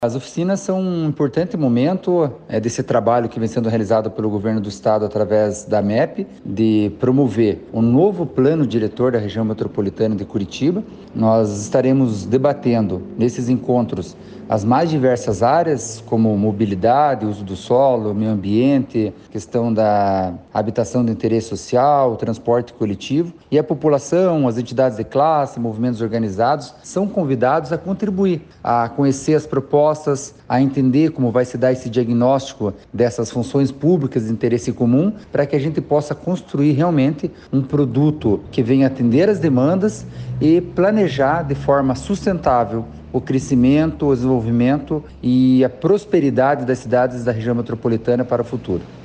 As oficinas são um importante momento desse trabalho que vem sendo realizado pelo governo do estado através da MEP, de promover um novo plano diretor da região metropolitana de Curitiba. Nós estaremos debatendo nesses encontros as mais diversas áreas, como mobilidade, uso do solo, meio ambiente, questão da habitação de interesse social, transporte coletivo. E a população, as entidades de classe, movimentos organizados são convidados a contribuir, a conhecer as propostas, a entender como vai se dar esse diagnóstico dessas funções públicas de interesse comum, para que a gente possa construir realmente um produto que venha atender as demandas e planejar de forma sustentável o crescimento, o desenvolvimento e a prosperidade das cidades da região metropolitana para o futuro.